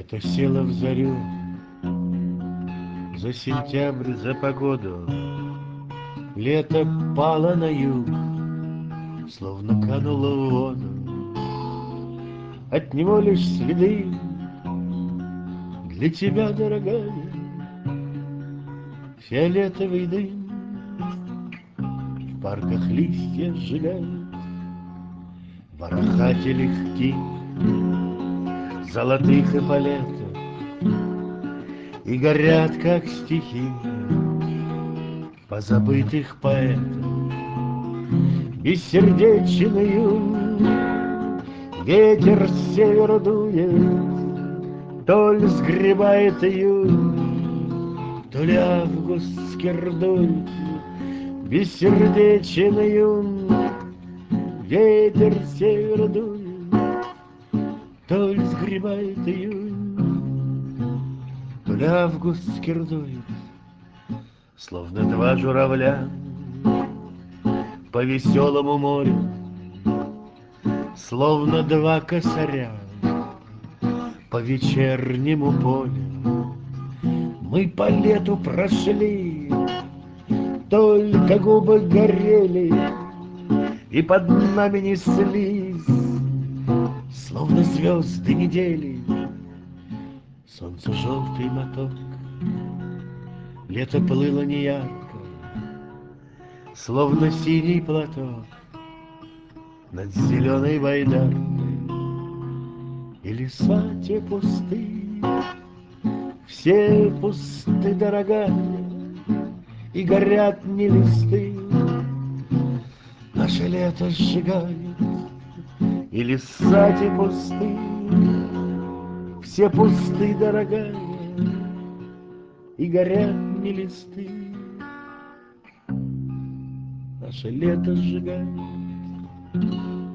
Лето село в зарю, за сентябрь, за погоду. Лето пало на юг, словно кануло в воду. От него лишь следы для тебя, дорогая, фиолетовый дым. В парках листья сжигают, ворохати легки, золотых эполетов, и горят, как стихи позабытых поэтов. Бессердечную ветер с севера дует, то ли сгребает июнь, то ли август скирдует. Бессердечную ветер с севера дует, то ли сгребает июнь, то ли август скирдует. Словно два журавля по веселому морю, словно два косаря по вечернему полю. Мы по лету прошли, только губы горели, и под нами неслись, словно звезды недели, солнце желтый моток. Лето плыло неярко, словно синий платок над зеленой байдаркой. И леса те пусты, все пусты, дорогая, и горят не листы. Наше лето сжигает, и леса те пусты, все пусты, дорогая, и горят не листы. Наше лето сжигает,